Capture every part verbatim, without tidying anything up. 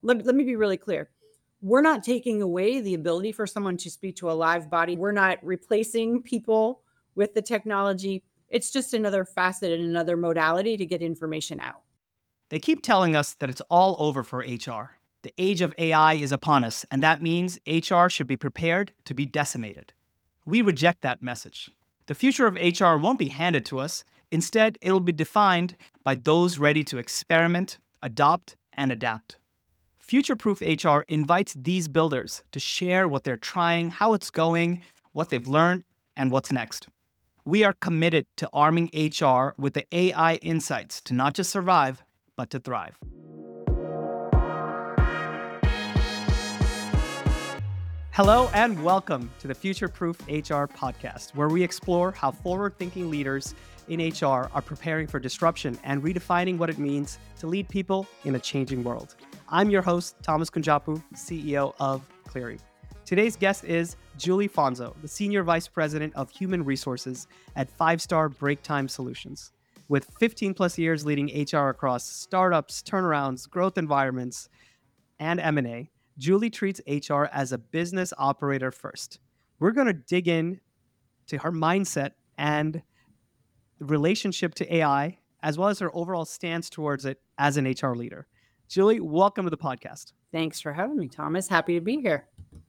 let, let me be really clear. We're not taking away the ability for someone to speak to a live body. We're not replacing people with the technology. It's just another facet and another modality to get information out. They keep telling us that it's all over for H R. The age of A I is upon us, and that means H R should be prepared to be decimated. We reject that message. The future of H R won't be handed to us. Instead, it'll be defined by those ready to experiment, adopt, and adapt. Future-Proof H R invites these builders to share what they're trying, how it's going, what they've learned, and what's next. We are committed to arming H R with the A I insights to not just survive, but to thrive. Hello and welcome to the Future-Proof H R podcast, where we explore how forward-thinking leaders in H R are preparing for disruption and redefining what it means to lead people in a changing world. I'm your host, Thomas Kunjapu, C E O of Cleary. Today's guest is Julie Fonzo, the Senior Vice President of Human Resources at Five Star Break Time Solutions. With fifteen plus years leading H R across startups, turnarounds, growth environments, and M and A, Julie treats H R as a business operator first. We're going to dig in to her mindset and relationship to A I, as well as her overall stance towards it as an H R leader. Julie, welcome to the podcast. Thanks for having me, Thomas. Happy to be here.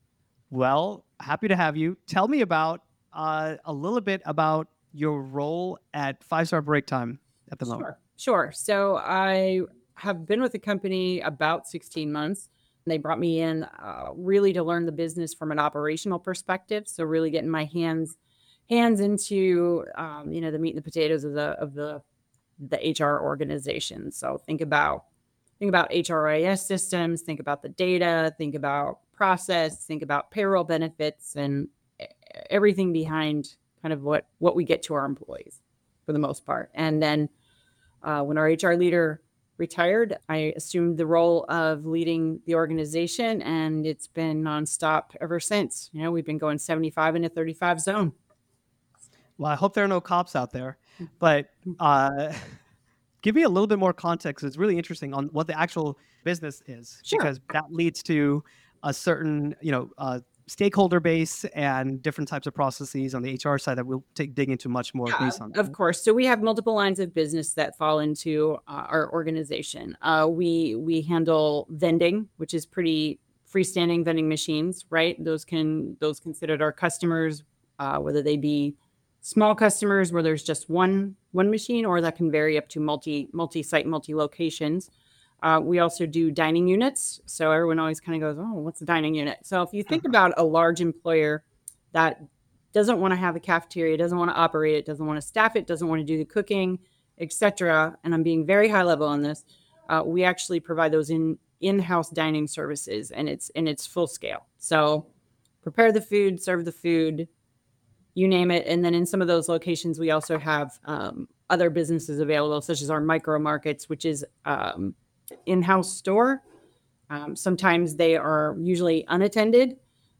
Well, happy to have you. Tell me about uh, a little bit about your role at Five Star Break Time at the Sure. moment. Sure. So I have been with the company about sixteen months. They brought me in uh, really to learn the business from an operational perspective. So really getting my hands hands into um, you know the meat and the potatoes of the of the the H R organization. So think about think about H R I S systems, think about the data, think about process, think about payroll benefits, and e- everything behind kind of what what we get to our employees for the most part. And then uh, when our H R leader retired, I assumed the role of leading the organization, and it's been nonstop ever since. You know, we've been going seventy-five in a thirty-five zone. Well, I hope there are no cops out there, but uh, give me a little bit more context. It's really interesting on what the actual business is, Sure. because that leads to a certain, you know, uh, stakeholder base and different types of processes on the H R side that we'll take dig into much more Yeah, based on. of course. So we have multiple lines of business that fall into uh, our organization. Uh, we we handle vending, which is pretty freestanding vending machines, right? Those can those considered our customers, uh, whether they be small customers where there's just one one machine, or that can vary up to multi multi site, multi locations. Uh, we also do dining units. So everyone always kind of goes, "Oh, what's a dining unit?" So if you think about a large employer that doesn't want to have a cafeteria, doesn't want to operate it, doesn't want to staff it, doesn't want to do the cooking, et cetera. And I'm being very high level on this. Uh, we actually provide those in in-house dining services, and it's in its full scale. So prepare the food, serve the food, you name it. And then in some of those locations, we also have um, other businesses available, such as our micro markets, which is um, in-house store. Um, sometimes they are usually unattended.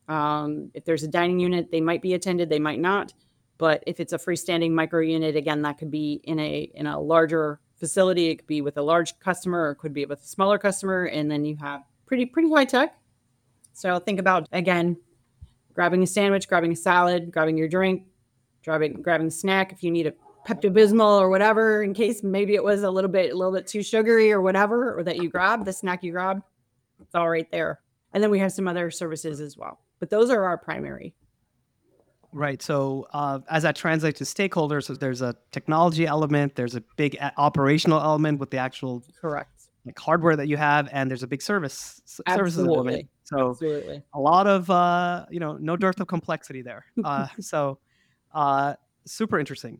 Um, if there's a dining unit, they might be attended, they might not. But if it's a freestanding micro unit, again, that could be in a in a larger facility. It could be with a large customer, or it could be with a smaller customer, and then you have pretty pretty high tech. So think about, again, grabbing a sandwich, grabbing a salad, grabbing your drink, grabbing grabbing a snack if you need a Pepto-Bismol or whatever, in case maybe it was a little bit a little bit too sugary or whatever, or that you grabbed, the snack you grabbed. It's all right there. And then we have some other services as well. But those are our primary. Right. So uh, as that translates to stakeholders, so there's a technology element, there's a big a- operational element with the actual Correct. like hardware that you have, and there's a big service s- services element. Absolutely. So Absolutely. a lot of uh, you know, no dearth of complexity there. Uh, so uh, super interesting.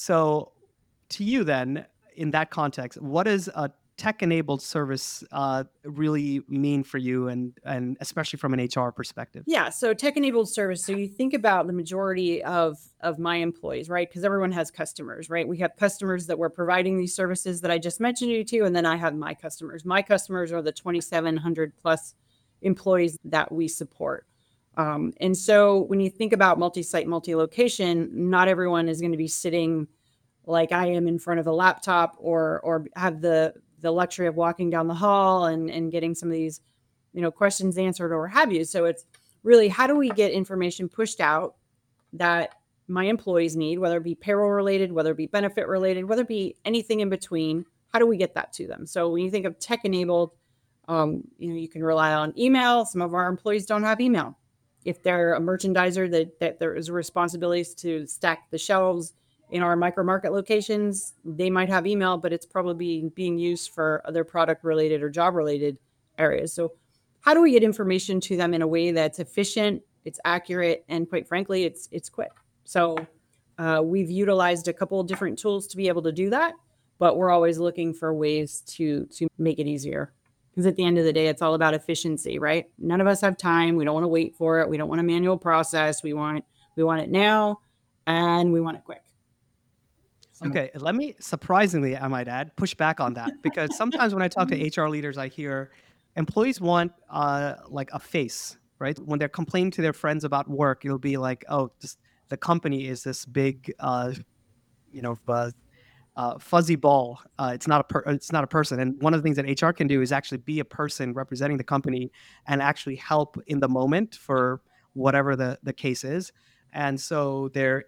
So to you then, in that context, what does a tech-enabled service uh, really mean for you, and and especially from an H R perspective? Yeah. So tech-enabled service. So you think about the majority of of my employees, right? Because everyone has customers, right? We have customers that we're providing these services that I just mentioned you to, and then I have my customers. My customers are the twenty-seven hundred plus employees that we support. Um, and so when you think about multi-site, multi-location, not everyone is going to be sitting like I am in front of a laptop, or or have the the luxury of walking down the hall and and getting some of these you know, questions answered or have you. So it's really, how do we get information pushed out that my employees need, whether it be payroll related, whether it be benefit related, whether it be anything in between? How do we get that to them? So when you think of tech enabled, um, you know, you can rely on email. Some of our employees don't have email. If they're a merchandiser, that, that there is responsibilities to stack the shelves in our micro market locations, they might have email, but it's probably being used for other product related or job related areas. So how do we get information to them in a way that's efficient, it's accurate, and quite frankly, it's it's quick? So uh, we've utilized a couple of different tools to be able to do that, but we're always looking for ways to to make it easier. Because at the end of the day, it's all about efficiency, right? None of us have time. We don't want to wait for it. We don't want a manual process. We want we want it now, and we want it quick. So, Okay, let me surprisingly, I might add, push back on that because sometimes when I talk to H R leaders, I hear employees want uh, like a face, right? When they're complaining to their friends about work, it'll be like, oh, this, the company is this big, uh, you know, uh, uh, fuzzy ball. Uh, it's not a per- it's not a person. And one of the things that H R can do is actually be a person representing the company and actually help in the moment for whatever the the case is. And so they're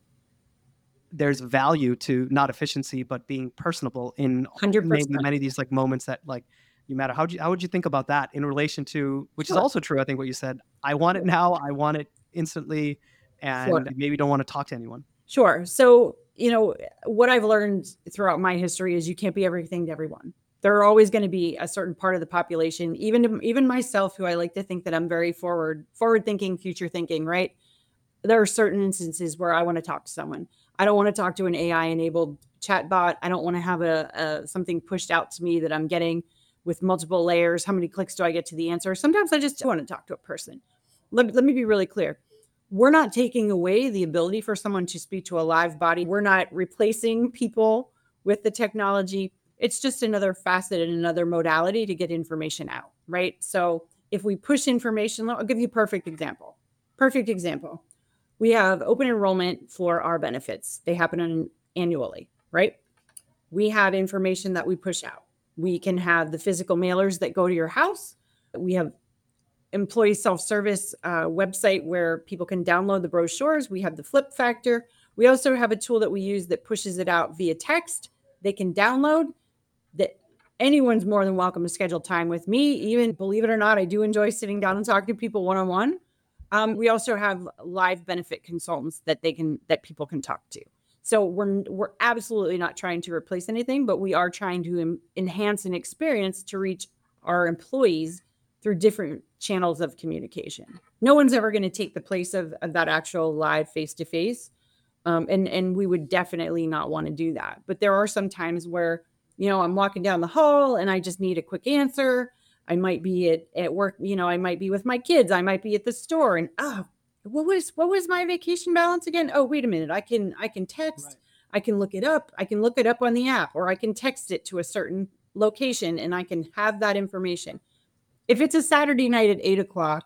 there's value to not efficiency, but being personable in maybe one hundred percent. many of these like moments that like you matter. How would you, how would you think about that in relation to, which is Sure. also true. I think what you said, I want it now. I want it instantly. Sure. And maybe don't want to talk to anyone. Sure. So, you know, what I've learned throughout my history is you can't be everything to everyone. There are always going to be a certain part of the population, even even myself, who I like to think that I'm very forward, forward thinking, future thinking, right? There are certain instances where I want to talk to someone. I don't want to talk to an A I enabled chatbot. I don't want to have a, a something pushed out to me that I'm getting with multiple layers. How many clicks do I get to the answer? Sometimes I just want to talk to a person. Let, let me be really clear. We're not taking away the ability for someone to speak to a live body. We're not replacing people with the technology. It's just another facet and another modality to get information out, right? So if we push information, I'll give you a perfect example. Perfect example. We have open enrollment for our benefits. They happen on annually, right? We have information that we push out. We can have the physical mailers that go to your house. We have employee self-service uh, website where people can download the brochures. We have the flip factor. We also have a tool that we use that pushes it out via text. They can download that. Anyone's more than welcome to schedule time with me. Even, believe it or not, I do enjoy sitting down and talking to people one-on-one. Um, we also have live benefit consultants that they can that people can talk to. So we're we're absolutely not trying to replace anything, but we are trying to em- enhance an experience to reach our employees through different channels of communication. No one's ever going to take the place of, of that actual live face-to-face. Um, and, and we would definitely not want to do that. But there are some times where, you know, I'm walking down the hall and I just need a quick answer. I might be at, at work, you know, I might be with my kids. I might be at the store and, oh, what was, what was my vacation balance again? Oh, wait a minute. I can, I can text, Right. I can look it up. I can look it up on the app, or I can text it to a certain location and I can have that information. If it's a Saturday night at eight o'clock,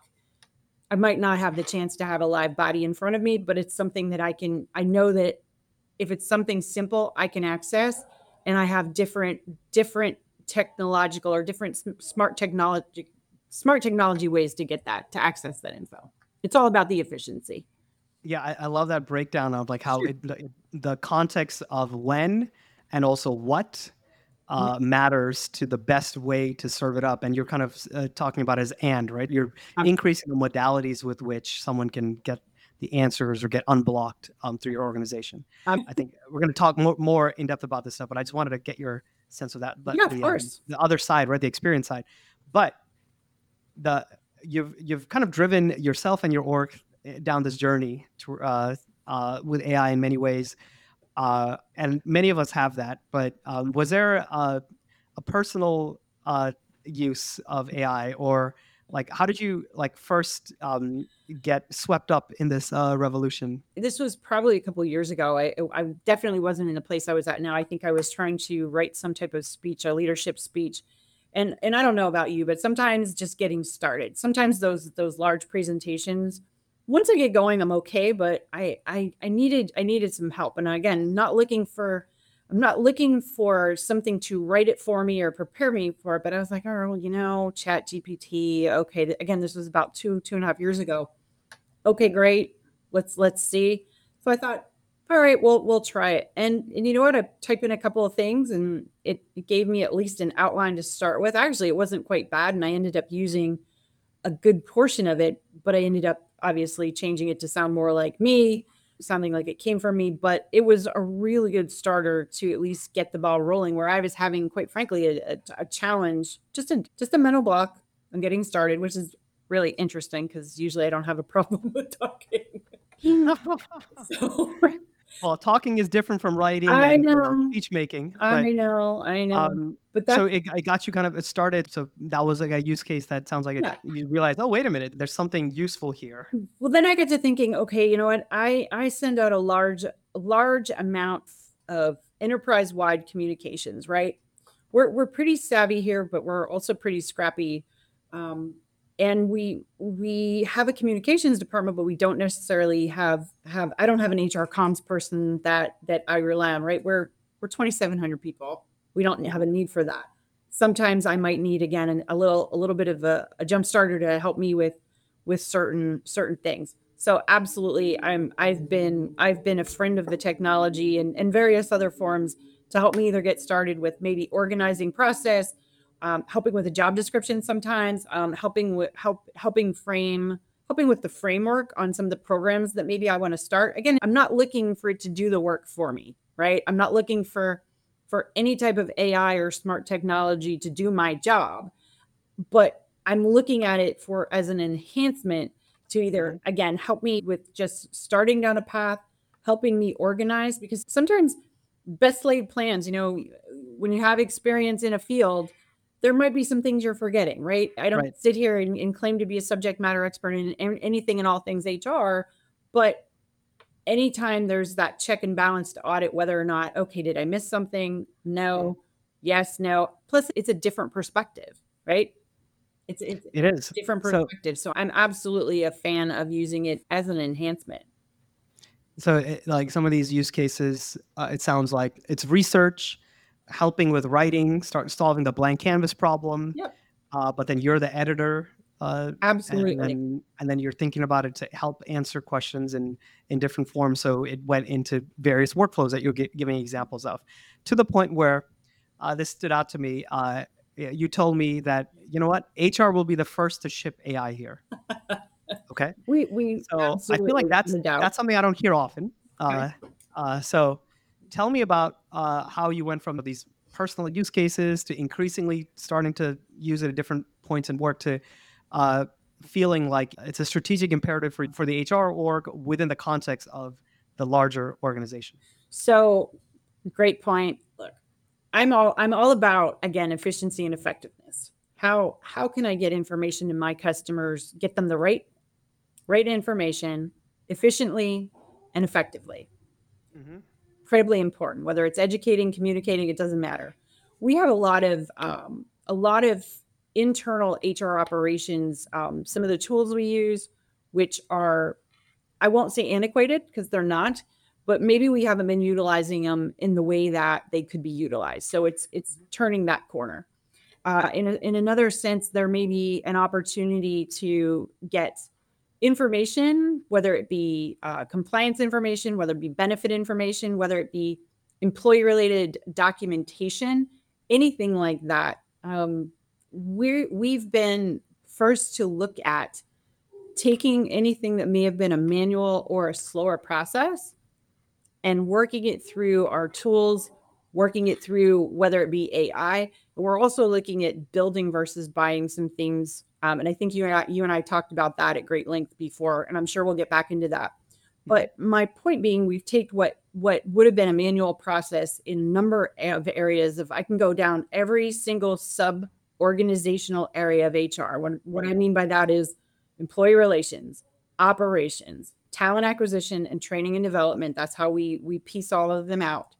I might not have the chance to have a live body in front of me, but it's something that I can, I know that if it's something simple, I can access, and I have different, different technological or different sm- smart technology, smart technology ways to get that, to access that info. It's all about the efficiency. Yeah, I, I love that breakdown of like how it, it- the context of when and also what Yeah, uh, matters to the best way to serve it up. And you're kind of uh, talking about as and, right? You're increasing the modalities with which someone can get the answers or get unblocked um, through your organization. Um, I think we're going to talk more, more in depth about this stuff, but I just wanted to get your sense of that. But yeah, of the um, course. the other side, right, the experience side. But the you've you've kind of driven yourself and your org eh, down this journey to, uh, uh, with A I in many ways, uh, and many of us have that. But um, was there a, a personal uh, use of A I, or like how did you like first um, get swept up in this uh, revolution? This was probably a couple of years ago. I, I definitely wasn't in the place I was at now. I think I was trying to write some type of speech, a leadership speech. And and I don't know about you, but sometimes just getting started. Sometimes those those large presentations, once I get going, I'm okay. But I I I needed I needed some help. And again, not looking for I'm not looking for something to write it for me or prepare me for it, but I was like, oh, well, you know, Chat G P T. Okay, th- again, this was about two two and a half years ago. Okay, great. Let's let's see. So I thought, all right, we'll we'll try it. And and you know what? I typed in a couple of things, and it, it gave me at least an outline to start with. Actually, it wasn't quite bad, and I ended up using a good portion of it, but I ended up obviously changing it to sound more like me, sounding like it came from me. But it was a really good starter to at least get the ball rolling. Where I was having, quite frankly, a, a, a challenge, just a just a mental block on getting started, which is really interesting because usually I don't have a problem with talking. So Well, talking is different from writing I and or know, speech making, I but know, I know, um, but so that's it, it got you kind of it started. So that was like a use case that sounds like it. yeah. You realized, oh, wait a minute, there's something useful here. Well, then I get to thinking, okay, you know what? I I send out a large large amount of enterprise-wide communications, right? We're we're pretty savvy here, but we're also pretty scrappy. Um, and we we have a communications department, but we don't necessarily have have I don't have an H R comms person that that I rely on, right? We're we're twenty-seven hundred people. We don't have a need for that. Sometimes I might need again an, a little a little bit of a, a jump starter to help me with with certain certain things. So absolutely, I'm I've been I've been a friend of the technology and, and various other forms to help me either get started with maybe organizing process, um, helping with a job description sometimes, um, helping with help helping frame helping with the framework on some of the programs that maybe I want to start. Again, I'm not looking for it to do the work for me, right? I'm not looking for for any type of A I or smart technology to do my job, but I'm looking at it for as an enhancement to either Mhm. again help me with just starting down a path, helping me organize because sometimes best laid plans, you know, when you have experience in a field, there might be some things you're forgetting, right? I don't Right. sit here and, and claim to be a subject matter expert in, in anything and all things H R, but anytime there's that check and balance to audit whether or not, okay, did I miss something? Mhm. No, yes, no. Plus, it's a different perspective, right? It's it's It is. different So perspective. So I'm absolutely a fan of using it as an enhancement. So, it, like some of these use cases, uh, it sounds like it's research, helping with writing, start solving the blank canvas problem, Yep. uh, but then you're the editor, uh, and Absolutely. then and then you're thinking about it to help answer questions in in different forms. So it went into various workflows that you're gi- giving examples of, to the point where uh, this stood out to me. Uh, y- you told me that you know what, H R will be the first to ship A I here. Okay. We we So I feel like absolutely, that's no doubt. that's something I don't hear often. Okay. Uh, uh, so tell me about uh, how you went from these personal use cases to increasingly starting to use it at different points in work to uh, feeling like it's a strategic imperative for, for the H R org within the context of the larger organization. So great point. Look, I'm all I'm all about again efficiency and effectiveness. How how can I get information to my customers, get them the right right information efficiently and effectively? Hmm. Incredibly important. Whether it's educating, communicating, it doesn't matter. We have a lot of um, a lot of internal H R operations. Um, some of the tools we use, which are I won't say antiquated because they're not, but maybe we haven't been utilizing them in the way that they could be utilized. So it's it's turning that corner. Uh, in a, in another sense, there may be an opportunity to get information, whether it be uh, compliance information, whether it be benefit information, whether it be employee related documentation, anything like that. Um, we're, we've been first to look at taking anything that may have been a manual or a slower process and working it through our tools, working it through whether it be A I. We're also looking at building versus buying some things. Um, and I think you and I, you and I talked about that at great length before, and I'm sure we'll get back into that. Hmm. But my point being, we've taken what what would have been a manual process in a number of areas. If I can go down every single sub organizational area of H R, what, what I mean by that is employee relations, operations, talent acquisition, and training and development. That's how we we piece all of them out.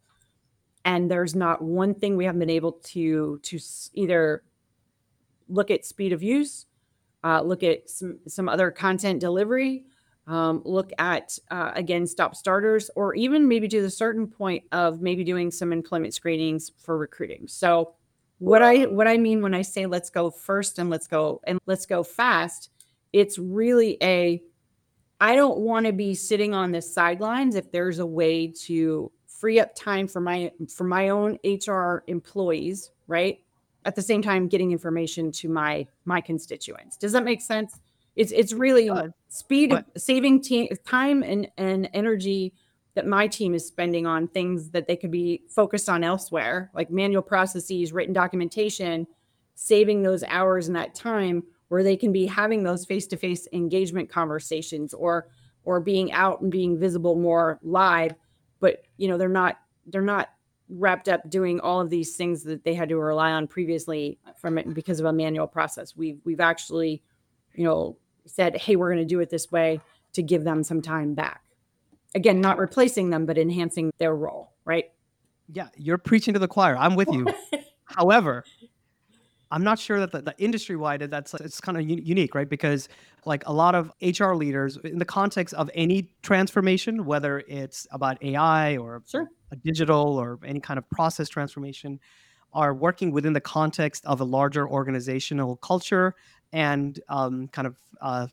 And there's not one thing we haven't been able to to either look at speed of use, uh, look at some some other content delivery, Um, look at, uh, again, stop starters, or even maybe to the certain point of maybe doing some employment screenings for recruiting. So what I what I mean when I say let's go first and let's go and let's go fast, it's really a I don't want to be sitting on the sidelines if there's a way to free up time for my for my own H R employees, right? At the same time getting information to my my constituents. Does that make sense? It's it's really Uh, speed of but saving te- time and and energy that my team is spending on things that they could be focused on elsewhere, like manual processes, written documentation, saving those hours and that time where they can be having those face-to-face engagement conversations, or or being out and being visible more live, but you know they're not they're not wrapped up doing all of these things that they had to rely on previously from it because of a manual process. We've we've actually, you know, said, hey, we're going to do it this way to give them some time back. Again, not replacing them, but enhancing their role, right? yeah, you're preaching to the choir. I'm with you. However, I'm not sure that the, the industry wide that's it's kind of u- unique, right? Because like a lot of H R leaders, in the context of any transformation, whether it's about A I or Sure. a digital or any kind of process transformation, are working within the context of a larger organizational culture and um, kind of uh,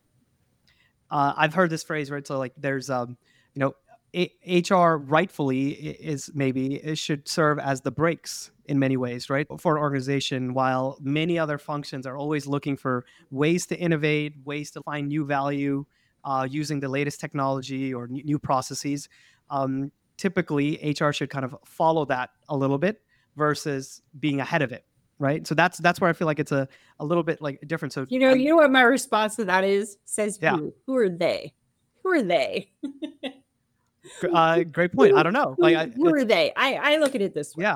uh, I've heard this phrase, right? So like there's um, you know, A- H R rightfully i- is maybe it should serve as the brakes in many ways, right? For an organization, while many other functions are always looking for ways to innovate, ways to find new value uh, using the latest technology or n- new processes. Um, typically, H R should kind of follow that a little bit versus being ahead of it, right? So that's that's where I feel like it's a a little bit like different. So You know, I you know what my response to that is? Says yeah, who? Who are they? Who are they? gr- uh, great point. I who, don't know, like who, I, who are it's they? I, I look at it this way. yeah.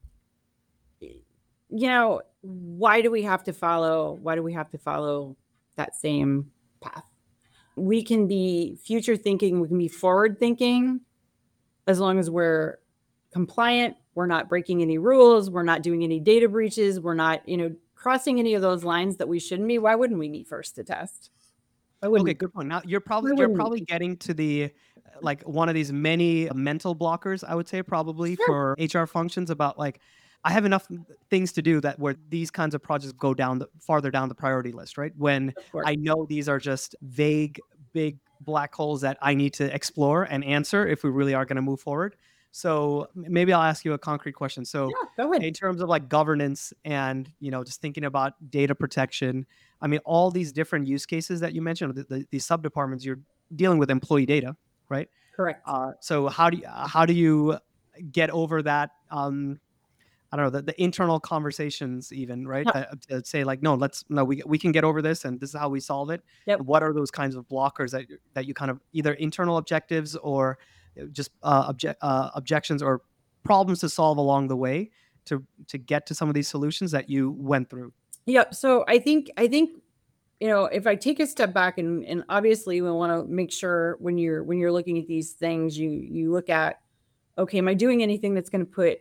You know, why do we have to follow? Why do we have to follow that same path? We can be future thinking, we can be forward thinking as long as we're compliant, we're not breaking any rules, we're not doing any data breaches, we're not, you know, crossing any of those lines that we shouldn't be. Why wouldn't we meet first to test? Why Okay, wouldn't good point. Now you're why probably you're wouldn't we? probably getting to the uh, like one of these many mental blockers, I would say, probably Sure. for H R functions about like I have enough things to do that where these kinds of projects go down the farther down the priority list, right? When Of course. I know these are just vague, big black holes that I need to explore and answer if we really are going to move forward. So m- maybe I'll ask you a concrete question. So Yeah, go ahead. in terms of like governance and you know just thinking about data protection, I mean, all these different use cases that you mentioned, the, the, these sub departments, you're dealing with employee data, right? Correct. Uh, so how do you, how do you get over that? Um, I don't know the, the internal conversations, even right? Yep. That, to say like, no, let's no, we we can get over this, and this is how we solve it. Yep. And what are those kinds of blockers that you- that you kind of either internal objectives or just uh, object uh, objections or problems to solve along the way to to get to some of these solutions that you went through? Yep. So I think I think you know if I take a step back, and and obviously we want to make sure when you're when you're looking at these things, you you look at, okay, am I doing anything that's going to put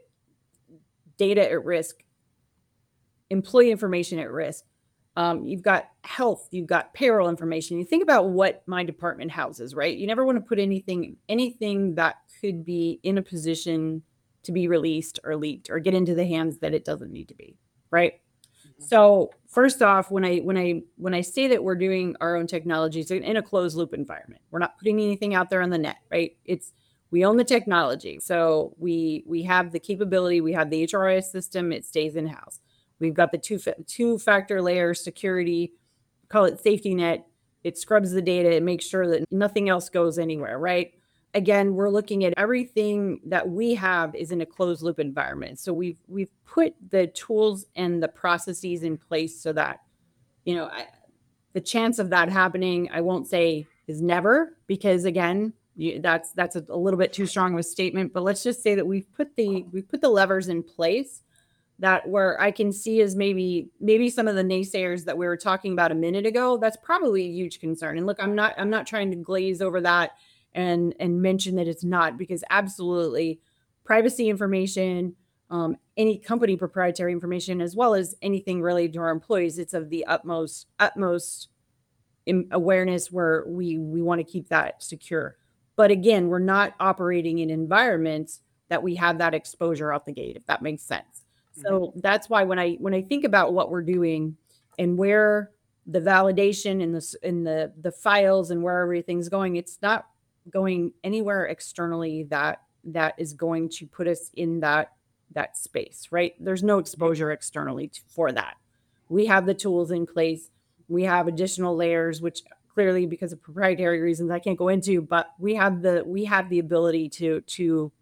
data at risk, employee information at risk? Um, you've got health, you've got payroll information. You think about what my department houses, right? You never want to put anything anything that could be in a position to be released or leaked or get into the hands that it doesn't need to be, right? So first off, when I when I when I say that we're doing our own technologies in a closed loop environment, we're not putting anything out there on the net, right? It's we own the technology, so we we have the capability. We have the H R I S system; it stays in house. We've got the two two factor layer security, call it safety net. It scrubs the data and makes sure that nothing else goes anywhere, right? Again, we're looking at everything that we have is in a closed loop environment. So we've we've put the tools and the processes in place so that, you know, I, the chance of that happening, I won't say is never, because again, you, that's that's a, a little bit too strong of a statement. But let's just say that we've put the we've put the levers in place that where I can see is maybe maybe some of the naysayers that we were talking about a minute ago, that's probably a huge concern. And look, I'm not I'm not trying to glaze over that and and mention that it's not, because absolutely privacy information, um, any company proprietary information, as well as anything related to our employees, it's of the utmost utmost in awareness where we we want to keep that secure. But again, we're not operating in environments that we have that exposure out the gate, if that makes sense. Mhm. So that's why when I when I think about what we're doing and where the validation in the in the the files and where everything's going, it's not going anywhere externally that that is going to put us in that that space, right? There's no exposure externally to, for that. We have the tools in place. We have additional layers, which clearly because of proprietary reasons I can't go into, but we have the we have the ability to to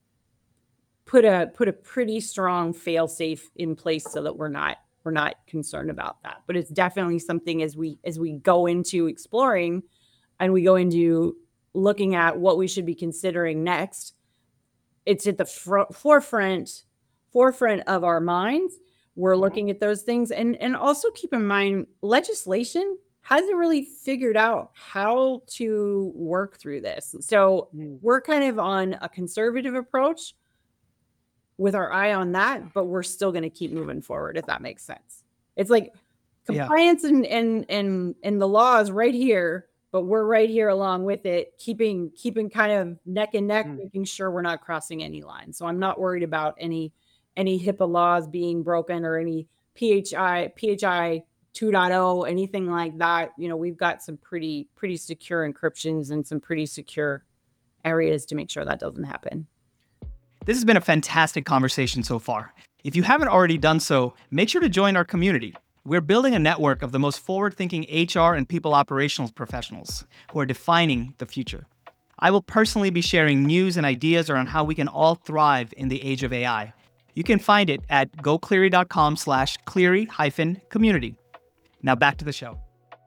put a put a pretty strong fail safe in place so that we're not we're not concerned about that. But it's definitely something as we as we go into exploring and we go into looking at what we should be considering next, it's at the fro- forefront forefront of our minds. We're looking at those things, and and also keep in mind legislation hasn't really figured out how to work through this. So Mm. we're kind of on a conservative approach with our eye on that, but we're still going to keep moving forward, if that makes sense. It's like Yeah. compliance and and and and the law is right here, but we're right here along with it, keeping keeping kind of neck and neck, Mm. making sure we're not crossing any lines. So I'm not worried about any any HIPAA laws being broken or any P H I P H I 2.0, anything like that. You know, we've got some pretty pretty secure encryptions and some pretty secure areas to make sure that doesn't happen. This has been a fantastic conversation so far. If you haven't already done so, make sure to join our community. We're building a network of the most forward-thinking H R and people operations professionals who are defining the future. I will personally be sharing news and ideas around how we can all thrive in the age of A I. You can find it at gocleary.com slash Cleary hyphen community. Now back to the show.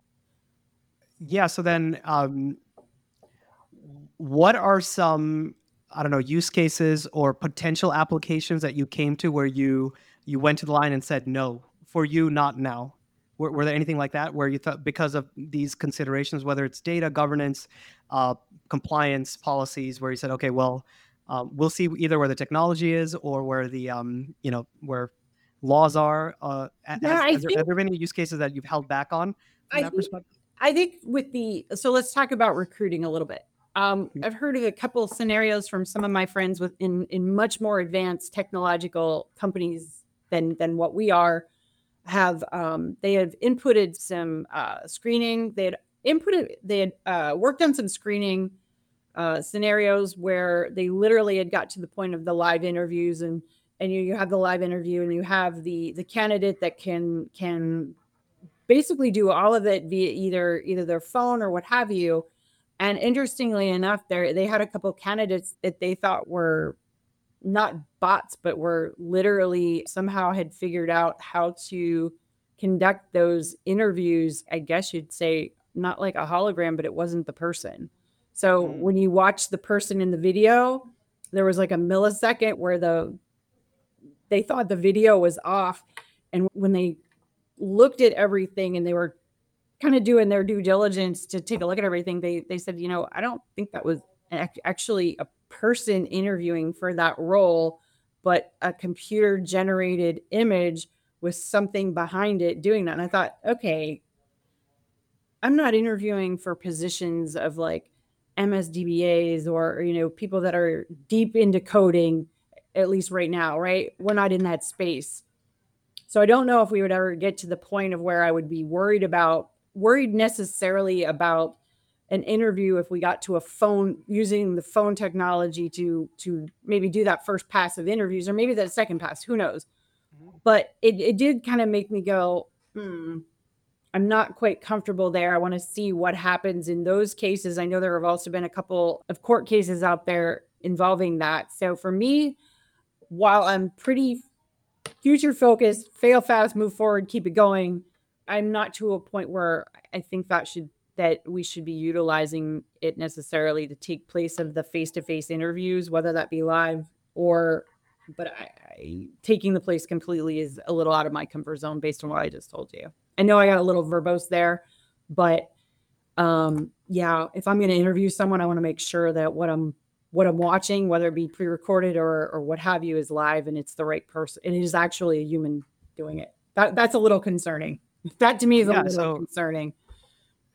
Yeah, so then um, what are some, I don't know, use cases or potential applications that you came to where you you went to the line and said, no, for you, not now? Were, were there anything like that where you thought because of these considerations, whether it's data governance, uh, compliance policies, where you said, okay, well, um, we'll see either where the technology is or where the, um, you know, where laws are. Uh, has, Yeah, I has there, think have there been any use cases that you've held back on from I that think perspective? I think with the so let's talk about recruiting a little bit. Um, Mhm. I've heard of a couple of scenarios from some of my friends with in in much more advanced technological companies than than what we are. Have um, they have inputted some uh, screening? They had inputted they had uh, worked on some screening uh, scenarios where they literally had got to the point of the live interviews and and you, you have the live interview and you have the the candidate that can can basically do all of it via either either their phone or what have you. And interestingly enough, there they had a couple of candidates that they thought were not bots, but were literally somehow had figured out how to conduct those interviews. I guess you'd say not like a hologram, but it wasn't the person. So Mm. when you watch the person in the video, there was like a millisecond where the they thought the video was off. And when they looked at everything and they were kind of doing their due diligence to take a look at everything, they they said, you know, I don't think that was ac- actually a person interviewing for that role, but a computer generated image with something behind it doing that. And I thought, okay, I'm not interviewing for positions of like M S D B As or, you know, people that are deep into coding, at least right now, right? We're not in that space. So I don't know if we would ever get to the point of where I would be worried about worried necessarily about an interview if we got to a phone using the phone technology to to maybe do that first pass of interviews or maybe that second pass, who knows. But it, it did kind of make me go, hmm, I'm not quite comfortable there. I want to see what happens in those cases. I know there have also been a couple of court cases out there involving that. So for me, while I'm pretty future focused, fail fast, move forward, keep it going, I'm not to a point where I think that should that we should be utilizing it necessarily to take place of the face-to-face interviews, whether that be live or but I, I taking the place completely is a little out of my comfort zone based on what I just told you. I know I got a little verbose there, but um, yeah, if I'm going to interview someone, I want to make sure that what I'm what I'm watching, whether it be pre-recorded or or what have you, is live and it's the right person and it is actually a human doing it. That that's a little concerning. That to me is a Yeah, little so concerning.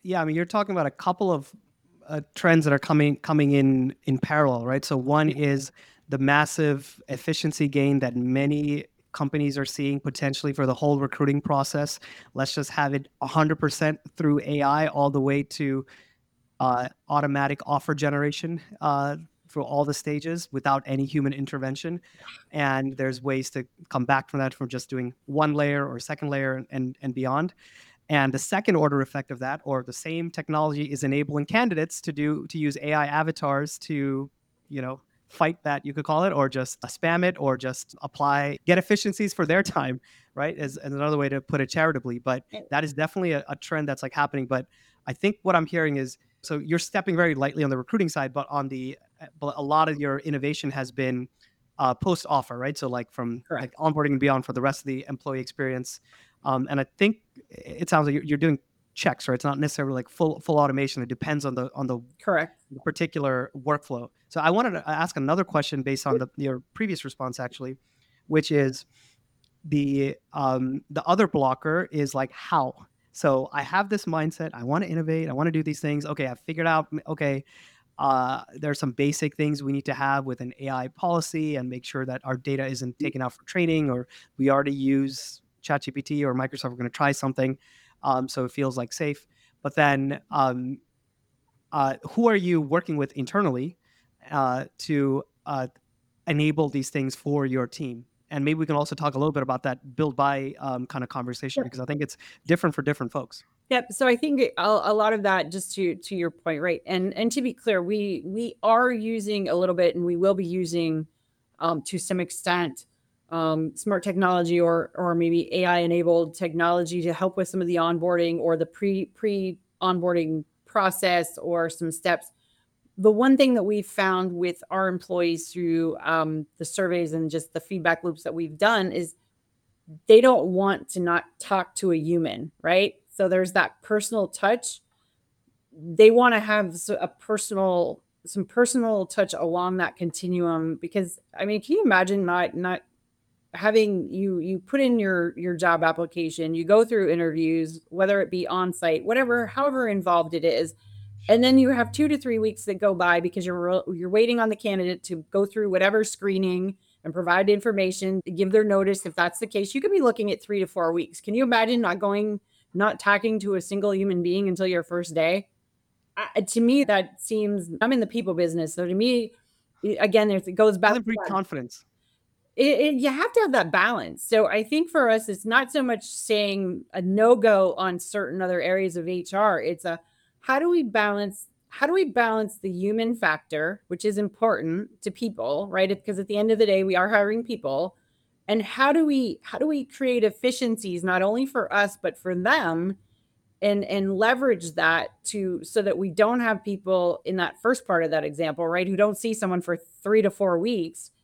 Yeah, I mean, you're talking about a couple of uh, trends that are coming coming in in parallel, right? So one is the massive efficiency gain that many companies are seeing potentially for the whole recruiting process. Let's just have it one hundred percent through A I all the way to uh, automatic offer generation uh, for all the stages without any human intervention. And there's ways to come back from that from just doing one layer or second layer and, and beyond. And the second order effect of that, or the same technology, is enabling candidates to do to use A I avatars to, you know, fight that, you could call it, or just uh, spam it, or just apply, get efficiencies for their time, right? As, as another way to put it charitably. But that is definitely a, a trend that's like happening. But I think what I'm hearing is, so you're stepping very lightly on the recruiting side, but on the, but a lot of your innovation has been uh, post offer, right? So like from like Correct. onboarding and beyond for the rest of the employee experience. Um, and I think it sounds like you're, you're doing checks, right? It's not necessarily like full full automation. It depends on the on the Correct. particular workflow. So I wanted to ask another question based on the, your previous response, actually, which is the um, the other blocker is like how. So I have this mindset. I want to innovate. I want to do these things. Okay, I've figured out. Okay, uh, there's some basic things we need to have with an A I policy and make sure that our data isn't taken out for training, or we already use ChatGPT or Microsoft. We're going to try something, um, so it feels like safe. But then, um, uh, who are you working with internally uh, to uh, enable these things for your team? And maybe we can also talk a little bit about that build buy um, kind of conversation, because I think it's different for different folks. Yep. So I think a, a lot of that, just to to your point, right? And and to be clear, we we are using a little bit, and we will be using um, to some extent um, smart technology, or or maybe A I enabled technology to help with some of the onboarding or the pre pre onboarding process or some steps. The one thing that we've found with our employees through um, the surveys and just the feedback loops that we've done is they don't want to not talk to a human, right? So there's that personal touch. They want to have a personal, some personal touch along that continuum, because I mean, can you imagine not not having you you put in your your job application, you go through interviews, whether it be on site, whatever, however involved it is, and then you have two to three weeks that go by because you're you're waiting on the candidate to go through whatever screening and provide information, give their notice. If that's the case, you could be looking at three to four weeks. Can you imagine not going, not talking to a single human being until your first day? Uh, to me, that seems, I'm in the people business. So to me, again, it goes back Doesn't to breed that. confidence. It, it, you have to have that balance. So I think for us, it's not so much saying a no-go on certain other areas of H R. It's a, how do we balance, how do we balance the human factor, which is important to people, right? Because at the end of the day, we are hiring people. And how do we, how do we create efficiencies, not only for us, but for them, and and leverage that to, so that we don't have people in that first part of that example, right, who don't see someone for three to four weeks.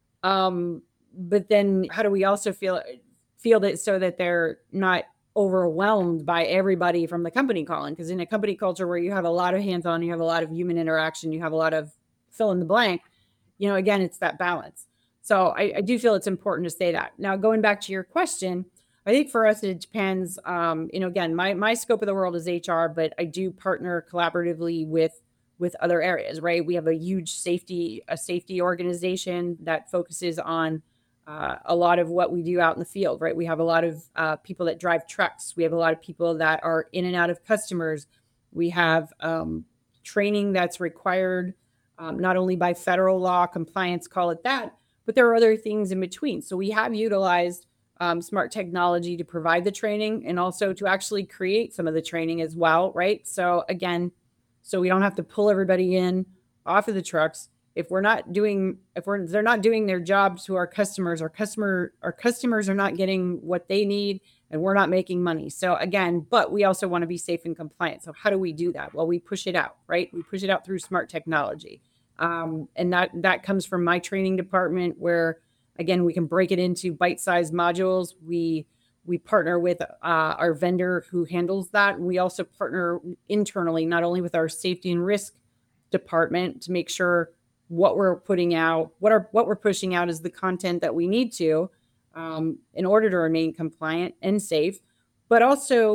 Um, but then how do we also feel feel that, so that they're not overwhelmed by everybody from the company calling? Because in a company culture where you have a lot of hands-on, you have a lot of human interaction, you have a lot of fill in the blank, you know, again, it's that balance. So I, I do feel it's important to say that. Now, going back to your question, I think for us it depends. Um, you know, again, my my scope of the world is H R, but I do partner collaboratively with with other areas, right? We have a huge safety, a safety organization that focuses on uh, a lot of what we do out in the field, right? We have a lot of uh, people that drive trucks. We have a lot of people that are in and out of customers. We have um, training that's required um, not only by federal law, compliance, call it that, but there are other things in between. So we have utilized um, smart technology to provide the training and also to actually create some of the training as well, right? So again, so we don't have to pull everybody in off of the trucks. If we're not doing, if we're, they're not doing their job to our customers, our customer, our customers are not getting what they need, and we're not making money. So again, but we also want to be safe and compliant. So how do we do that? Well, we push it out, right? We push it out through smart technology. Um, and that, that comes from my training department, where again, we can break it into bite-sized modules. We, we partner with uh, our vendor who handles that. And we also partner internally, not only with our safety and risk department, to make sure what we're putting out, what are what we're pushing out is the content that we need to um, in order to remain compliant and safe. But also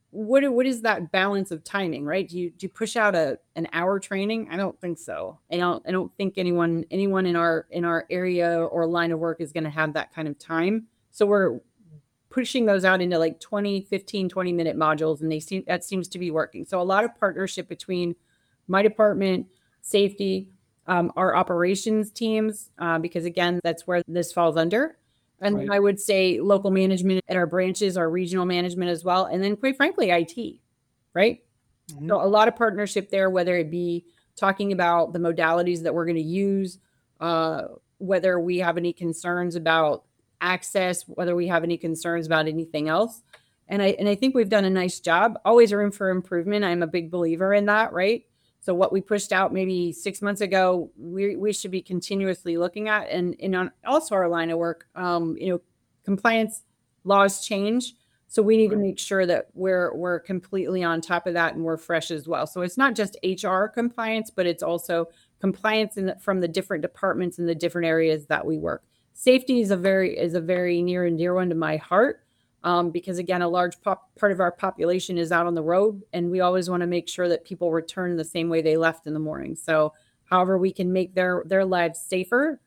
what what is that balance of timing, right? Do you do you push out a an hour training? I don't think so. I don't I don't think anyone anyone in our in our area or line of work is going to have that kind of time. So we're pushing those out into like twenty, fifteen, twenty minute modules, and they seem that seems to be working. So a lot of partnership between my department, safety, um, our operations teams, uh, because again, that's where this falls under. And then Right. I would say local management at our branches, our regional management as well. And then quite frankly, I T, right? Mhm. So a lot of partnership there, whether it be talking about the modalities that we're going to use, uh, whether we have any concerns about access, whether we have any concerns about anything else. And I and I think we've done a nice job. Always room for improvement. I'm a big believer in that, right? So what we pushed out maybe six months ago, we we should be continuously looking at, and and on also our line of work, um, you know, compliance laws change, so we need to Right. make sure that we're we're completely on top of that and we're fresh as well. So it's not just H R compliance, but it's also compliance in the, from the different departments and the different areas that we work. Safety is a very is a very near and dear one to my heart, um, because again, a large pop, part of our population is out on the road, and we always want to make sure that people return the same way they left in the morning. So, however, we can make their their lives safer,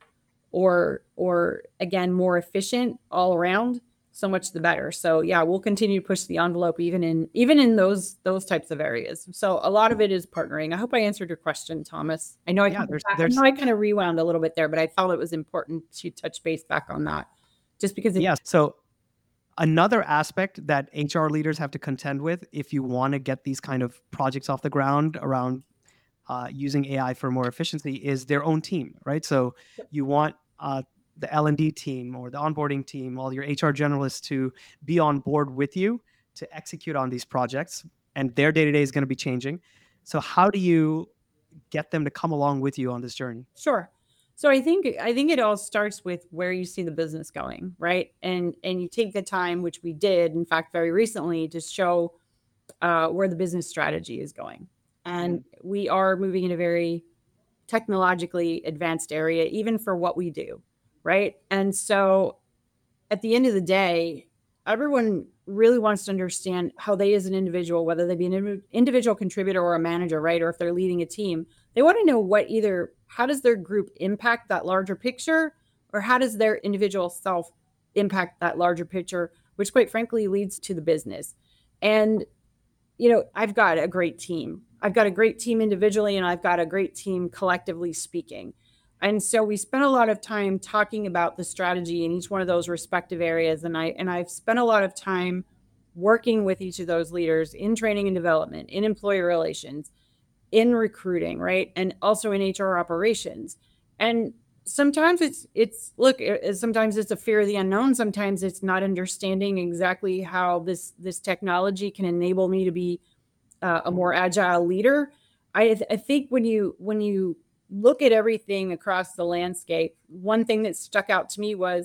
or or again more efficient all around, so much the better. So yeah, we'll continue to push the envelope even in even in those those types of areas. So a lot of it is partnering. I hope I answered your question, Thomas. I know I Yeah, kind of, there's I know there's I kind of rewound a little bit there, but I felt it was important to touch base back on that, just because it. yeah. So another aspect that H R leaders have to contend with if you want to get these kind of projects off the ground around uh, using A I for more efficiency is their own team, right? So you want uh, the L and D team or the onboarding team, all your H R generalists to be on board with you to execute on these projects, and their day to day is going to be changing. So how do you get them to come along with you on this journey? Sure. So I think I think it all starts with where you see the business going, right? And and you take the time, which we did, in fact, very recently, to show uh, where the business strategy is going. And Mm. we are moving in a very technologically advanced area, even for what we do, right? And so at the end of the day, everyone really wants to understand how they, as an individual, whether they be an indiv- individual contributor or a manager, right? Or if they're leading a team, they want to know what either how does their group impact that larger picture, or how does their individual self impact that larger picture, which quite frankly leads to the business. And you know, I've got a great team. I've got a great team individually, and I've got a great team collectively speaking. And so we spent a lot of time talking about the strategy in each one of those respective areas. And I and I've spent a lot of time working with each of those leaders in training and development, in employee relations, in recruiting, right? And also in H R operations. And sometimes it's it's look, it, sometimes it's a fear of the unknown, sometimes it's not understanding exactly how this this technology can enable me to be uh, a more agile leader. I, I think when you when you look at everything across the landscape, one thing that stuck out to me was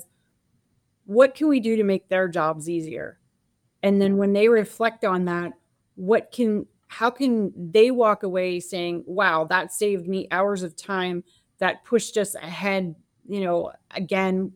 what can we do to make their jobs easier? And then when they reflect on that, what can how can they walk away saying, wow, that saved me hours of time, that pushed us ahead, you know, again,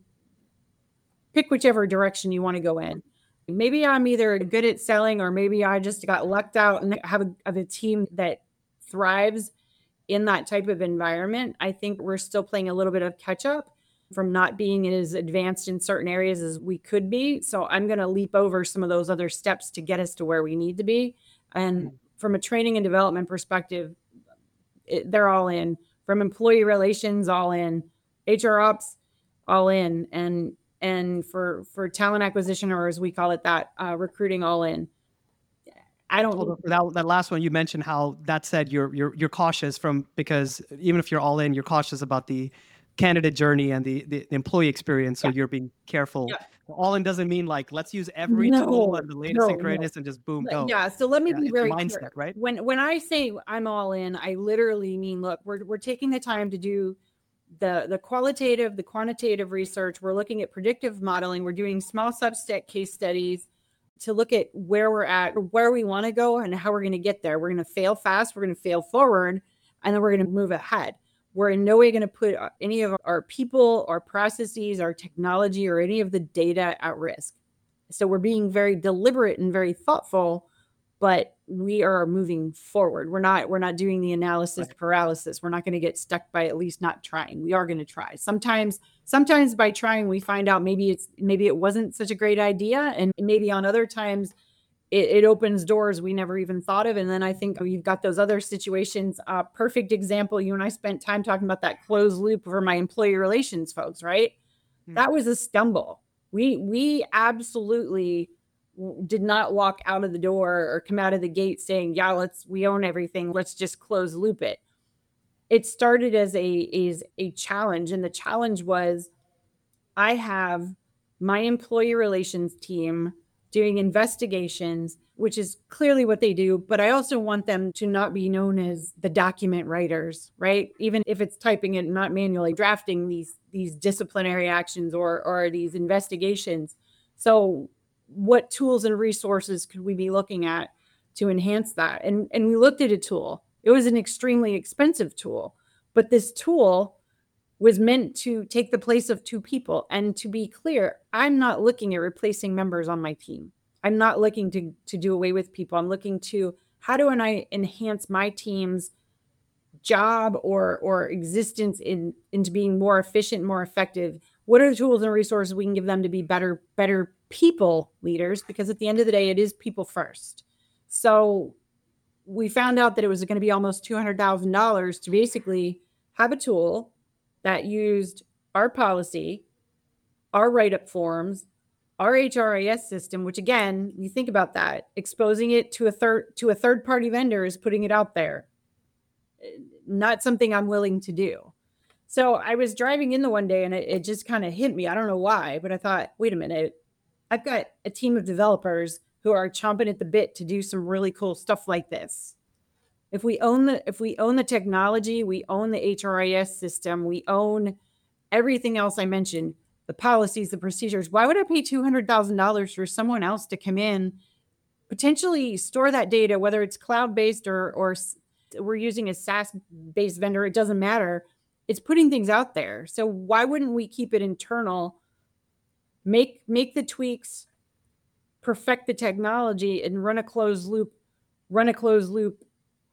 pick whichever direction you want to go in. Maybe I'm either good at selling, or maybe I just got lucked out and have a, have a team that thrives in that type of environment. I think we're still playing a little bit of catch up from not being as advanced in certain areas as we could be. So I'm going to leap over some of those other steps to get us to where we need to be. And Mm. from a training and development perspective, it, they're all in. From employee relations, all in. H R ops, all in. And and for for talent acquisition, or as we call it, that uh, recruiting, all in. I don't. Although for that that last one, you mentioned how that said you're you're you're cautious from because even if you're all in, you're cautious about the candidate journey and the, the, the employee experience. So Yeah, you're being careful. yeah. All in doesn't mean like let's use every tool No, and the latest and no, no. greatest and just boom But go. yeah, so let me Yeah, be it's a very clear. mindset, right? When when I say I'm all in, I literally mean, look, we're we're taking the time to do the the qualitative, the quantitative research. We're looking at predictive modeling. We're doing small subset case studies to look at where we're at, where we want to go, and how we're going to get there. We're going to fail fast, we're going to fail forward, and then we're going to move ahead. We're in no way going to put uh, any of our people, our processes, our technology, or any of the data at risk. So we're being very deliberate and very thoughtful but we are moving forward. We're not, we're not doing the analysis Right. paralysis. We're not going to get stuck by at least not trying. We are going to try. Sometimes, sometimes by trying, we find out maybe it's, maybe it wasn't such a great idea. And maybe on other times it, it opens doors we never even thought of. And then I think you've got those other situations. Uh, perfect example. You and I spent time talking about that closed loop for my employee relations folks, right? Hmm. That was a stumble. We, we absolutely did not walk out of the door or come out of the gate saying, yeah, let's, we own everything. Let's just close loop it. It started as a, is a challenge. And the challenge was I have my employee relations team doing investigations, which is clearly what they do. But I also want them to not be known as the document writers, right? Even if it's typing it, not manually drafting these, these disciplinary actions or, or these investigations. So what tools and resources could we be looking at to enhance that? And, and we looked at a tool. It was an extremely expensive tool, but this tool was meant to take the place of two people. And to be clear, I'm not looking at replacing members on my team. I'm not looking to, to do away with people. I'm looking to how do I enhance my team's job or, or existence in, into being more efficient, more effective? What are the tools and resources we can give them to be better, better people leaders? Because at the end of the day, it is people first. So we found out that it was going to be almost two hundred thousand dollars to basically have a tool that used our policy, our write-up forms, our H R I S system, which again, you think about that, exposing it to a third to a third-party vendor is putting it out there. Not something I'm willing to do. So I was driving in the one day and it, it just kind of hit me. I don't know why, but I thought, wait a minute, I've got a team of developers who are chomping at the bit to do some really cool stuff like this. If we own the if we own the technology, we own the H R I S system, we own everything else I mentioned, the policies, the procedures. Why would I pay two hundred thousand dollars for someone else to come in, potentially store that data, whether it's cloud-based or, or we're using a SaaS-based vendor, it doesn't matter. It's putting things out there. So why wouldn't we keep it internal, make, make the tweaks, perfect the technology, and run a closed loop, run a closed loop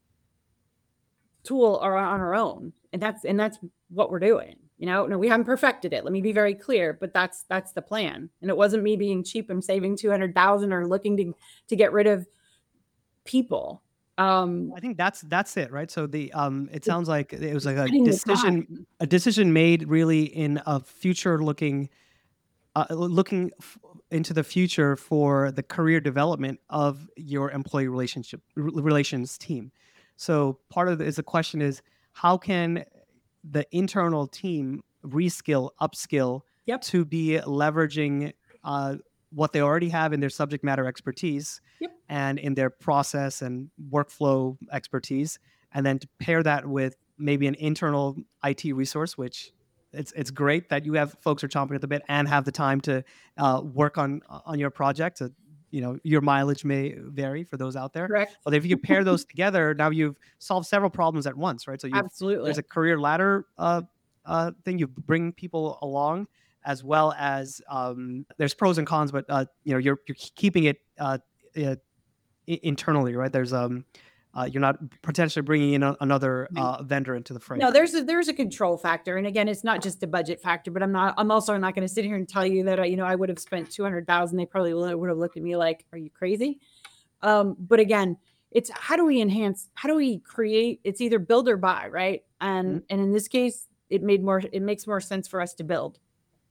tool on our own? And that's, and that's what we're doing. You know, no, we haven't perfected it. Let me be very clear, but that's, that's the plan. And it wasn't me being cheap and saving two hundred thousand or looking to, to get rid of people. Um, I think that's that's it, right? So the um, it sounds like it was like a Spending the decision, time. a decision made really in a future looking, uh, looking f- into the future for the career development of your employee relationship r- relations team. So part of the, is the question is how can the internal team reskill, upskill Yep. to be leveraging uh, what they already have in their subject matter expertise Yep. and in their process and workflow expertise, and then to pair that with maybe an internal I T resource, which it's it's great that you have folks who are chomping at the bit and have the time to uh, work on on your project. To, you know, your mileage may vary for those out there. Correct. But if you pair those together, now you've solved several problems at once, right? So you've, Absolutely. there's a career ladder uh, uh, thing. You bring people along, as well as um, there's pros and cons, but uh, you know, you're you're keeping it uh, uh, internally, right? There's um, uh, you're not potentially bringing in a, another uh, vendor into the frame. No, there's a, there's a control factor. And again, it's not just a budget factor, but I'm not, I'm also not going to sit here and tell you that, I, you know, I would have spent two hundred thousand. They probably would have looked at me like, are you crazy? Um, but again, it's how do we enhance, how do we create, it's either build or buy, right? And, Mm-hmm. and in this case, it made more, it makes more sense for us to build.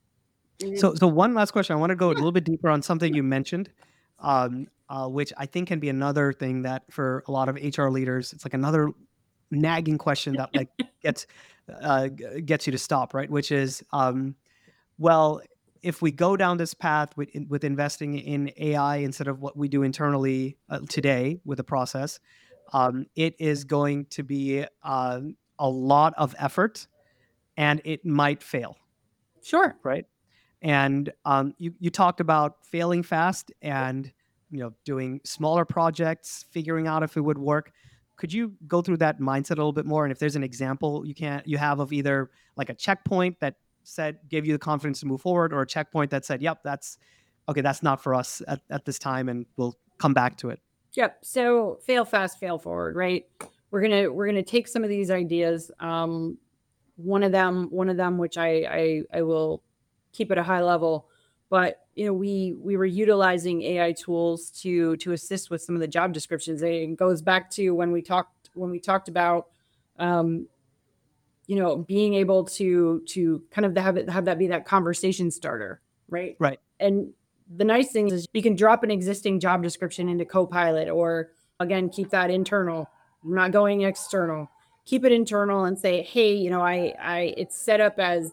So, so one last question. I want to go a little bit deeper on something you mentioned, um, uh, which I think can be another thing that for a lot of H R leaders, it's like another nagging question that like gets uh, gets you to stop, right? Which is, um, well, if we go down this path with with investing in A I instead of what we do internally uh, today with the process, um, it is going to be uh, a lot of effort, and it might fail, Sure. right? And um, you you talked about failing fast and you know doing smaller projects, figuring out if it would work. Could you go through that mindset a little bit more? And if there's an example you can you have of either like a checkpoint that said gave you the confidence to move forward, or a checkpoint that said, "Yep, that's okay, that's not for us at, at this time, and we'll come back to it." Yep. So fail fast, fail forward, right? We're gonna we're gonna take some of these ideas. Um, one of them, one of them, which I I, I will keep at a high level, but you know, we we were utilizing A I tools to to assist with some of the job descriptions. It goes back to when we talked when we talked about um, you know, being able to to kind of have it have that be that conversation starter, right? Right. And the nice thing is you can drop an existing job description into Copilot, or again, keep that internal. I'm not going external. Keep it internal and say, hey, you know, I I it's set up as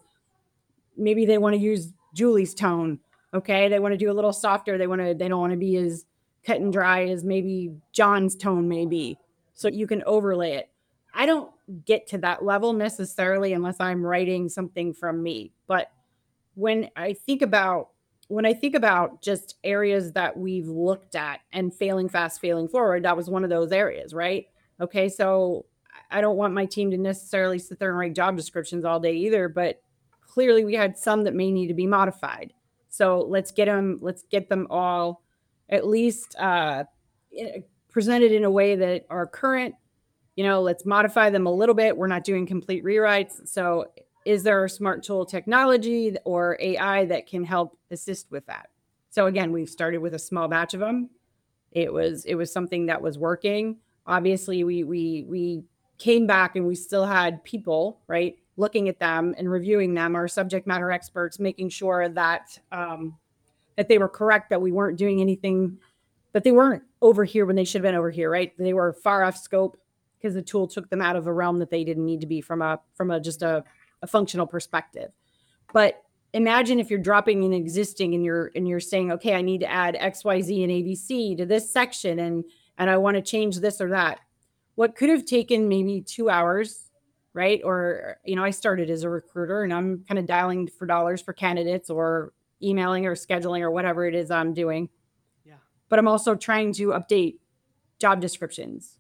maybe they want to use Julie's tone. Okay. They want to do a little softer. They want to, they don't want to be as cut and dry as maybe John's tone may be. So you can overlay it. I don't get to that level necessarily unless I'm writing something from me. But when I think about when I think about just areas that we've looked at and failing fast, failing forward, that was one of those areas, right? Okay, so I don't want my team to necessarily sit there and write job descriptions all day either, but clearly we had some that may need to be modified. So let's get them, let's get them all at least uh, presented in a way that are current. You know, let's modify them a little bit. We're not doing complete rewrites. So is there a smart tool technology or A I that can help assist with that? So again, we've started with a small batch of them. It was it was something that was working. Obviously, we we we came back and we still had people, right, looking at them and reviewing them, our subject matter experts, making sure that um, that they were correct, that we weren't doing anything, that they weren't over here when they should have been over here, right? They were far off scope because the tool took them out of a realm that they didn't need to be from a from a just a, a functional perspective. But imagine if you're dropping an existing and you're and you're saying, okay, I need to add X, Y, Z and A B C to this section, and and I want to change this or that. What could have taken maybe two hours, right? Or, you know, I started as a recruiter and I'm kind of dialing for dollars for candidates or emailing or scheduling or whatever it is I'm doing. Yeah. But I'm also trying to update job descriptions.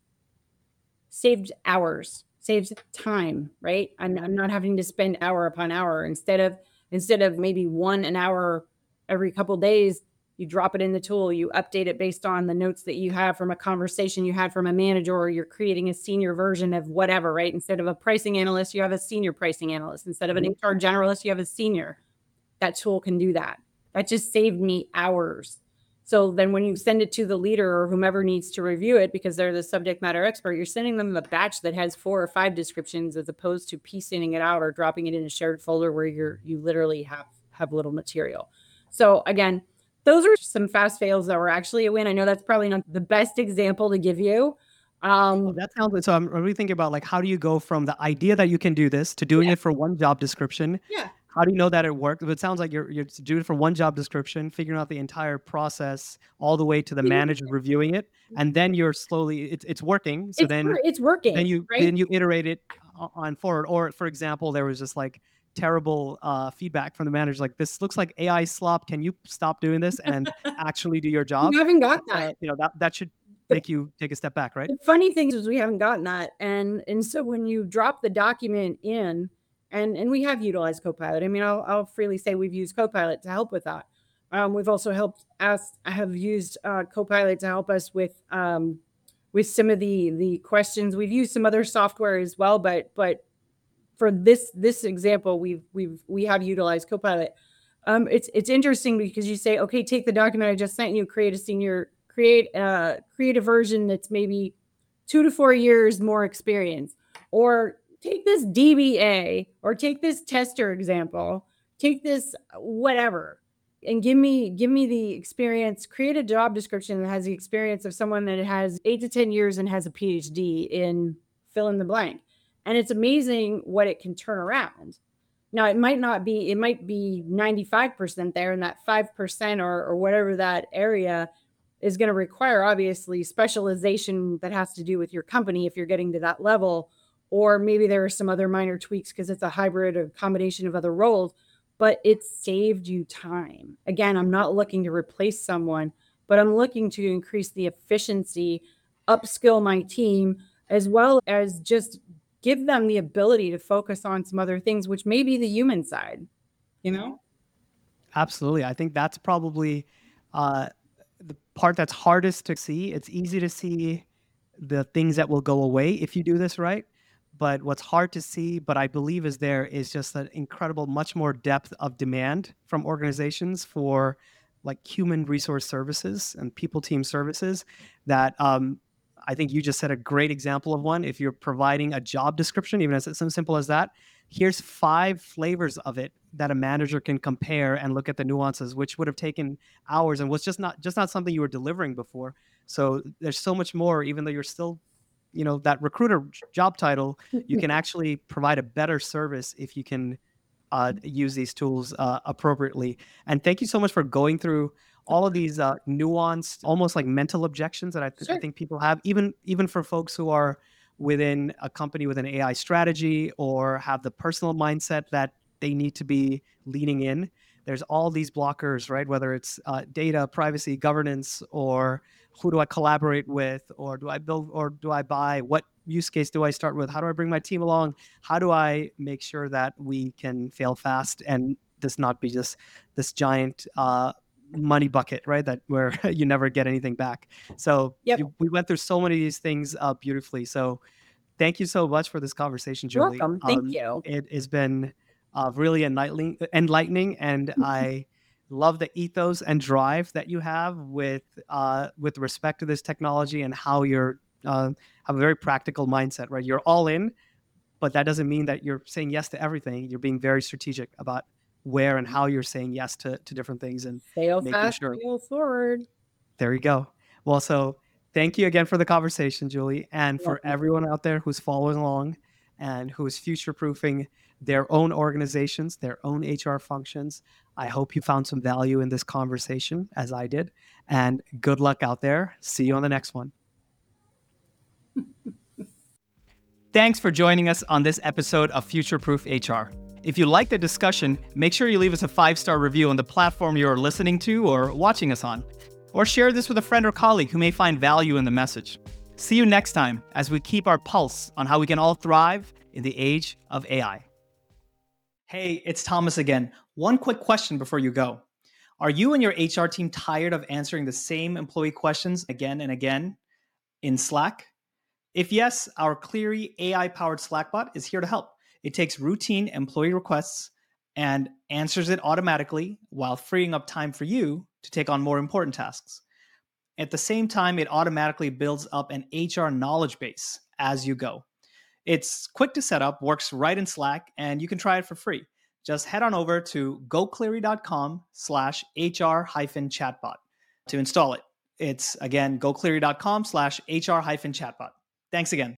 Saved hours, saves time, right? I'm, I'm not having to spend hour upon hour. Instead of instead of maybe one an hour every couple days, you drop it in the tool, you update it based on the notes that you have from a conversation you had from a manager, or you're creating a senior version of whatever, right? Instead of a pricing analyst, you have a senior pricing analyst. Instead of an H R generalist, you have a senior. That tool can do that. That just saved me hours. So then when you send it to the leader or whomever needs to review it, because they're the subject matter expert, you're sending them a batch that has four or five descriptions as opposed to piecing it out or dropping it in a shared folder where you're you literally have have little material. So again, those are some fast fails that were actually a win. I know that's probably not the best example to give you. Um, Well, that sounds so. I'm really thinking about like how do you go from the idea that you can do this to doing yeah, it for one job description. yeah, How do you know that it worked? It sounds like you're you're doing it for one job description, figuring out the entire process all the way to the manager reviewing it, and then you're slowly it's it's working. So it's then it's working, then you right? then you iterate it o- on forward. Or for example, there was just like terrible uh, feedback from the manager, like this looks like A I slop. Can you stop doing this and actually do your job? You haven't got that. Uh, you know that that should The make you take a step back, right? The funny thing is we haven't gotten that, and and so when you drop the document in, and and we have utilized Copilot. I mean, I'll I'll freely say we've used Copilot to help with that. Um, we've also helped us. I have used uh, Copilot to help us with um, with some of the the questions. We've used some other software as well, but but for this this example, we've we've we have utilized Copilot. Um, it's it's interesting because you say, okay, take the document I just sent you, create a senior, create a create a version that's maybe two to four years more experience, or take this D B A, or take this tester example, take this whatever, and give me give me the experience. Create a job description that has the experience of someone that has eight to ten years and has a PhD in fill in the blank, and it's amazing what it can turn around. Now, it might not be, it might be ninety-five percent there, and that five percent or, or whatever that area is going to require, obviously, specialization that has to do with your company if you're getting to that level. Or maybe there are some other minor tweaks because it's a hybrid or combination of other roles, but it saved you time. Again, I'm not looking to replace someone, but I'm looking to increase the efficiency, upskill my team, as well as just give them the ability to focus on some other things, which may be the human side, you know? Absolutely. I think that's probably uh, the part that's hardest to see. It's easy to see the things that will go away if you do this right. But what's hard to see, but I believe is there, is just an incredible, much more depth of demand from organizations for like human resource services and people team services that um, I think you just said a great example of one. If you're providing a job description, even as it's as simple as that, here's five flavors of it that a manager can compare and look at the nuances, which would have taken hours and was just not just not something you were delivering before. So there's so much more, even though you're still, you know, that recruiter job title, you can actually provide a better service if you can uh, use these tools uh, appropriately. And thank you so much for going through all of these uh, nuanced, almost like mental objections that I, th- I Sure. think people have, even even for folks who are within a company with an A I strategy or have the personal mindset that they need to be leaning in. There's all these blockers, right? Whether it's uh, data, privacy, governance, or who do I collaborate with, or do I build, or do I buy? What use case do I start with? How do I bring my team along? How do I make sure that we can fail fast and this not be just this giant uh, money bucket, right? That where you never get anything back. So Yep. you, we went through so many of these things uh, beautifully. So thank you so much for this conversation, You're Julie. welcome. Thank Um, you. it has been uh, really enlightening, enlightening, and I love the ethos and drive that you have with uh, with respect to this technology and how you're uh, have a very practical mindset. Right, you're all in, but that doesn't mean that you're saying yes to everything. You're being very strategic about where and how you're saying yes to to different things and Fail making fast, sure. fail forward. There you go. Well, so thank you again for the conversation, Julie, and You're for welcome. everyone out there who's following along and who is future proofing their own organizations, their own H R functions. I hope you found some value in this conversation, as I did. And good luck out there. See you on the next one. Thanks for joining us on this episode of Future Proof H R. If you like the discussion, make sure you leave us a five-star review on the platform you're listening to or watching us on. Or share this with a friend or colleague who may find value in the message. See you next time as we keep our pulse on how we can all thrive in the age of A I. Hey, it's Thomas again. One quick question before you go. Are you and your H R team tired of answering the same employee questions again and again in Slack? If yes, our Cleary A I-powered Slack bot is here to help. It takes routine employee requests and answers it automatically while freeing up time for you to take on more important tasks. At the same time, it automatically builds up an H R knowledge base as you go. It's quick to set up, works right in Slack, and you can try it for free. Just head on over to gocleary.com slash HR hyphen chatbot to install it. It's, again, gocleary.com slash HR hyphen chatbot. Thanks again.